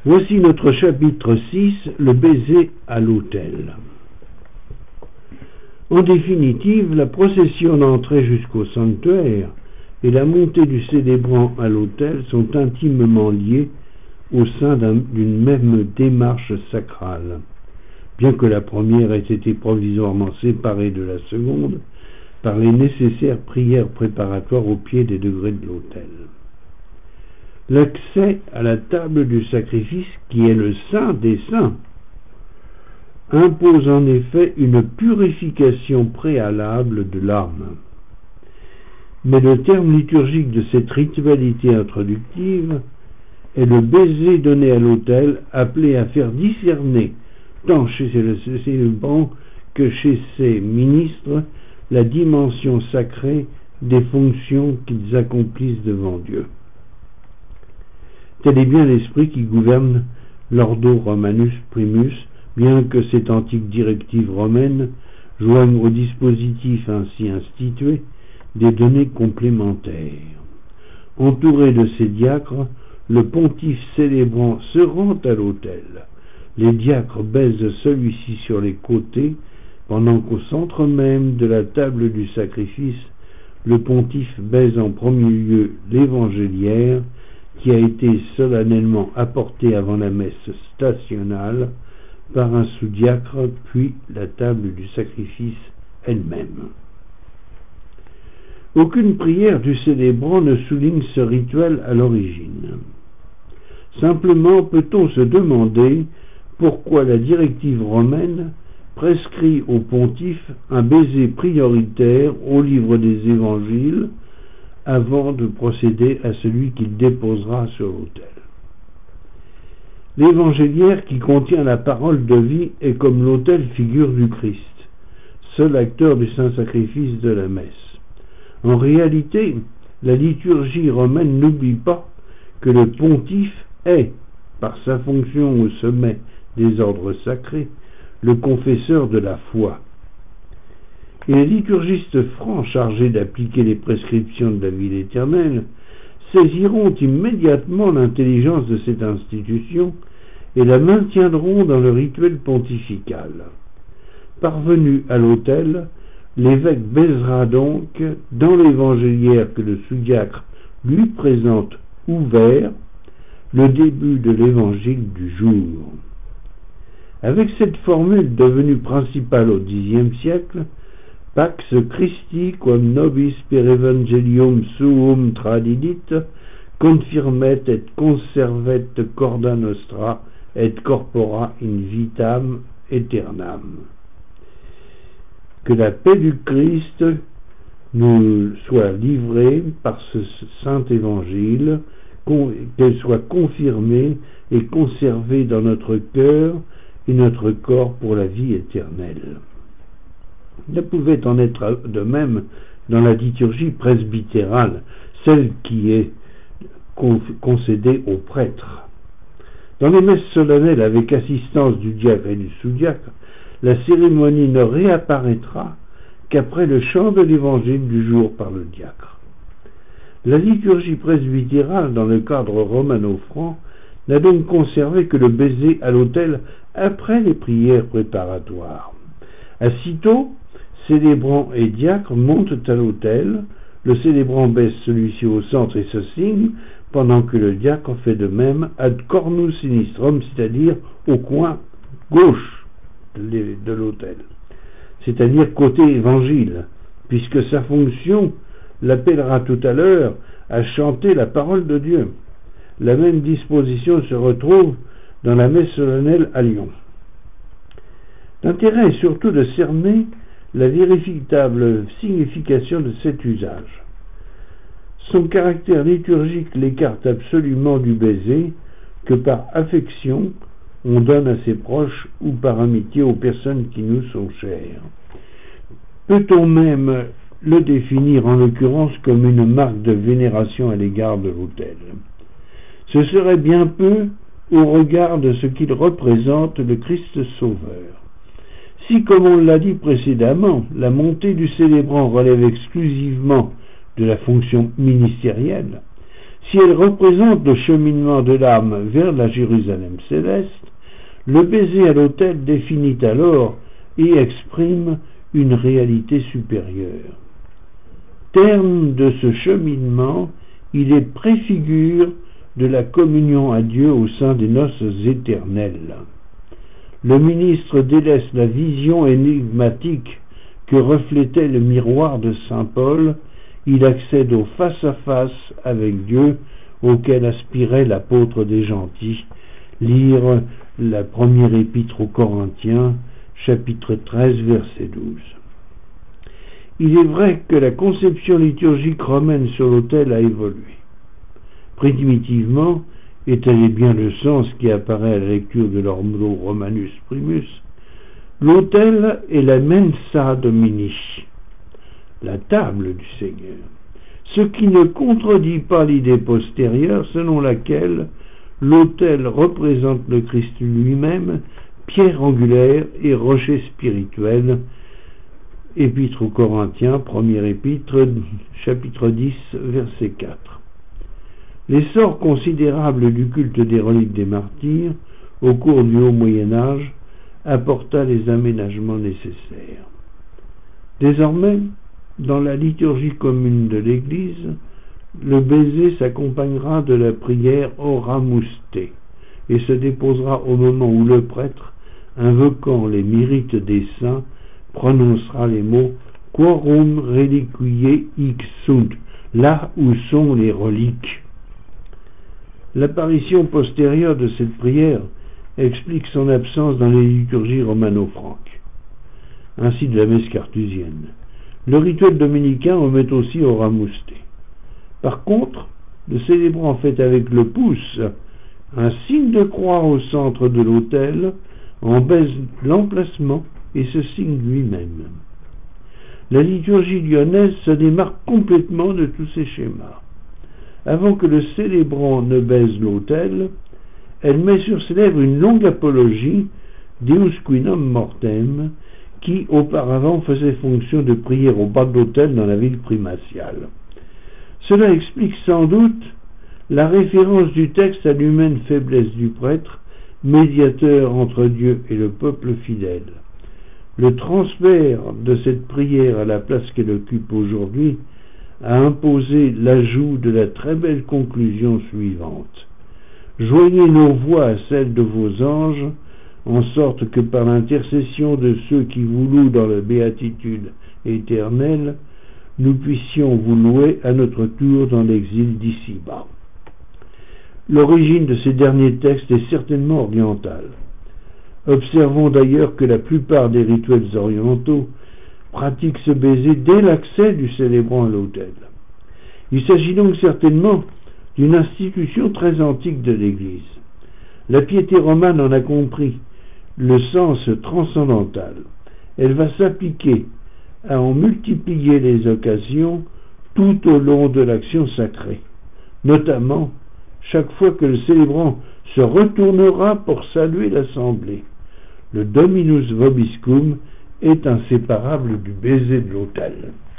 Voici notre chapitre 6, le baiser à l'autel. En définitive, la procession d'entrée jusqu'au sanctuaire et la montée du célébrant à l'autel sont intimement liées au sein d'une même démarche sacrale, bien que la première ait été provisoirement séparée de la seconde par les nécessaires prières préparatoires au pied des degrés de l'autel. L'accès à la table du sacrifice, qui est le saint des saints, impose en effet une purification préalable de l'âme. Mais le terme liturgique de cette ritualité introductive est le baiser donné à l'autel, appelé à faire discerner, tant chez le célébrant que chez ses ministres, la dimension sacrée des fonctions qu'ils accomplissent devant Dieu. Tel est bien l'esprit qui gouverne l'Ordo Romanus Primus, bien que cette antique directive romaine joigne au dispositif ainsi institué des données complémentaires. Entouré de ses diacres, le pontife célébrant se rend à l'autel. Les diacres baisent celui-ci sur les côtés, pendant qu'au centre même de la table du sacrifice, le pontife baise en premier lieu l'évangéliaire, qui a été solennellement apporté avant la messe stationnale par un sous-diacre, puis la table du sacrifice elle-même. Aucune prière du célébrant ne souligne ce rituel à l'origine. Simplement peut-on se demander pourquoi la directive romaine prescrit au pontife un baiser prioritaire au livre des évangiles avant de procéder à celui qu'il déposera sur l'autel. L'évangéliaire qui contient la parole de vie est comme l'autel figure du Christ, seul acteur du saint sacrifice de la messe. En réalité, la liturgie romaine n'oublie pas que le pontife est, par sa fonction au sommet des ordres sacrés, le confesseur de la foi. Et les liturgistes francs chargés d'appliquer les prescriptions de la vie éternelle saisiront immédiatement l'intelligence de cette institution et la maintiendront dans le rituel pontifical. Parvenu à l'autel, l'évêque baisera donc, dans l'évangéliaire que le sous-diacre lui présente ouvert, le début de l'évangile du jour. Avec cette formule devenue principale au Xe siècle, Pax Christi quam nobis per evangelium suum tradidit, confirmet et conservet corda nostra et corpora in vitam aeternam. Que la paix du Christ nous soit livrée par ce saint évangile, qu'elle soit confirmée et conservée dans notre cœur et notre corps pour la vie éternelle. Il ne pouvait en être de même dans la liturgie presbytérale, celle qui est concédée aux prêtres. Dans les messes solennelles avec assistance du diacre et du sous-diacre, la cérémonie ne réapparaîtra qu'après le chant de l'évangile du jour par le diacre. La liturgie presbytérale, dans le cadre romano-franc, n'a donc conservé que le baiser à l'autel après les prières préparatoires. Aussitôt, célébrant et diacre montent à l'autel, le célébrant baisse celui-ci au centre et se signe, pendant que le diacre fait de même ad cornu sinistrum, c'est-à-dire au coin gauche de l'autel, c'est-à-dire côté évangile, puisque sa fonction l'appellera tout à l'heure à chanter la parole de Dieu. La même disposition se retrouve dans la messe solennelle à Lyon. L'intérêt est surtout de cerner la véritable signification de cet usage. Son caractère liturgique l'écarte absolument du baiser que par affection on donne à ses proches ou par amitié aux personnes qui nous sont chères. Peut-on même le définir en l'occurrence comme une marque de vénération à l'égard de l'autel? Ce serait bien peu au regard de ce qu'il représente, le Christ Sauveur. Si, comme on l'a dit précédemment, la montée du célébrant relève exclusivement de la fonction ministérielle, Si elle représente le cheminement de l'âme vers la Jérusalem céleste, le baiser à l'autel définit alors et exprime une réalité supérieure. Terme de ce cheminement, il est préfigure de la communion à Dieu au sein des noces éternelles. Le ministre délaisse la vision énigmatique que reflétait le miroir de saint Paul. Il accède au face-à-face avec Dieu auquel aspirait l'apôtre des gentils. Lire la première épître aux Corinthiens, chapitre 13, verset 12. Il est vrai que la conception liturgique romaine sur l'autel a évolué. Primitivement, et tel est bien le sens qui apparaît à la lecture de l'Ordo Romanus Primus, l'autel est la mensa Domini, la table du Seigneur, ce qui ne contredit pas l'idée postérieure selon laquelle l'autel représente le Christ lui-même, pierre angulaire et rocher spirituel. Épître aux Corinthiens, première épître, chapitre 10, verset 4. L'essor considérable du culte des reliques des martyrs au cours du Haut Moyen-Âge apporta les aménagements nécessaires. Désormais, dans la liturgie commune de l'Église, le baiser s'accompagnera de la prière Oramuste et se déposera au moment où le prêtre, invoquant les mérites des saints, prononcera les mots « Quorum reliquiae hic sunt », là où sont les reliques. L'apparition postérieure de cette prière explique son absence dans les liturgies romano-franques, ainsi de la messe carthusienne. Le rituel dominicain omet aussi Oramuste. Par contre, le célébrant fait avec le pouce un signe de croix au centre de l'autel, en baise l'emplacement et ce signe lui-même. La liturgie lyonnaise se démarque complètement de tous ces schémas. Avant que le célébrant ne baise l'autel, elle met sur ses lèvres une longue apologie, Deus quinam mortem, qui auparavant faisait fonction de prière au bas de l'autel dans la ville primatiale. Cela explique sans doute la référence du texte à l'humaine faiblesse du prêtre, médiateur entre Dieu et le peuple fidèle. Le transfert de cette prière à la place qu'elle occupe aujourd'hui a imposé l'ajout de la très belle conclusion suivante. Joignez nos voix à celles de vos anges, en sorte que par l'intercession de ceux qui vous louent dans la béatitude éternelle, nous puissions vous louer à notre tour dans l'exil d'ici-bas. L'origine de ces derniers textes est certainement orientale. Observons d'ailleurs que la plupart des rituels orientaux pratiquent ce baiser dès l'accès du célébrant à l'autel. Il s'agit donc certainement d'une institution très antique de l'Église. La piété romane en a compris le sens transcendantal. Elle va s'appliquer à en multiplier les occasions tout au long de l'action sacrée, notamment chaque fois que le célébrant se retournera pour saluer l'assemblée. Le Dominus Vobiscum est inséparable du baiser de l'autel.